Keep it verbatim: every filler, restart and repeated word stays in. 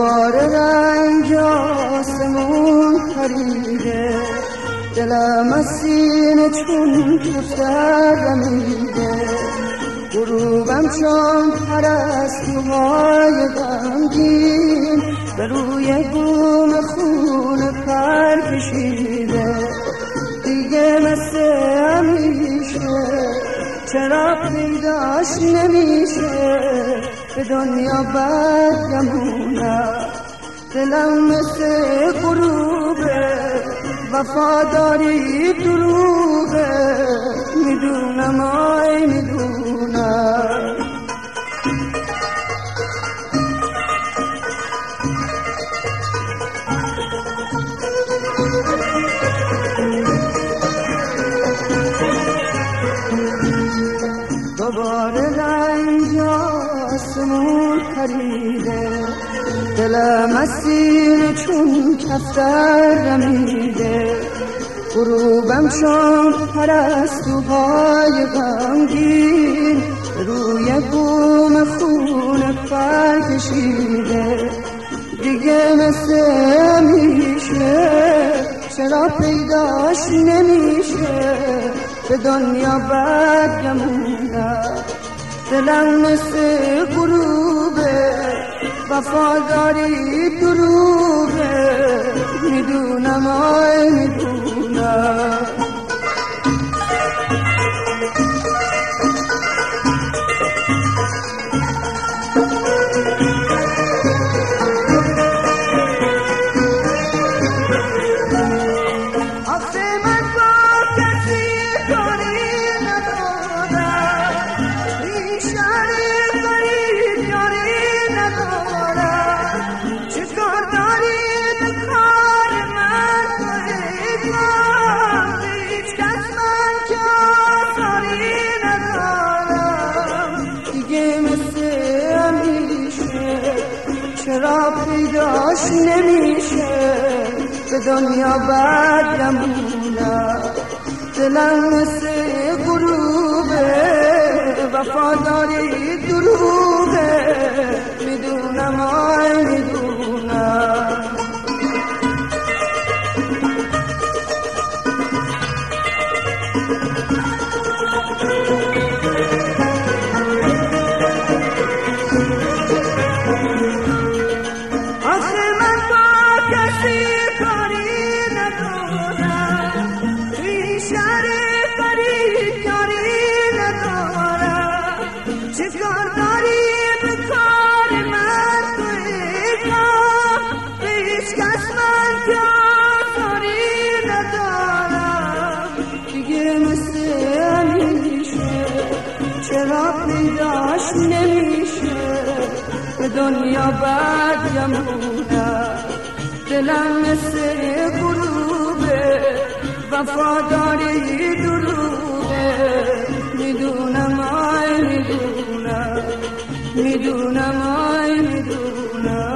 دوباره رنگ آسمون پریده، دلم از سینه چون کفتر رمیده. غروبم چون پرستوهای غمگین به روی بوم خون پر کشیده. دیگه مثل همیشه چرا پیداش نمیشه، به دنیا برگمونم. دلم مثل غروبه، وفاداری دروغه، میدونم آی میدونم. دوباره رنگ آسمون پریده، دلم از سینه چون کفتر رمیده. غروبم چون پرستوهای غمگین روی بوم خون پر کشیده. دیگه مثل همیشه چرا پیداش نمیشه، به دنیا برگمونم. دلم مثل غروبه، وفاداری دروغه، میدونم آی میدونم. چرا پیداش نمیشه، به دنیا برگمونم. دلم مثل غروبه، وفاداری دروغه، میدونم آی میدونم. چرا پیداش نمیشه، به دنیا برگمونم. دلم مثل غروبه، وفاداری دروغه، میدونم آی میدونم، میدونم آی میدونم.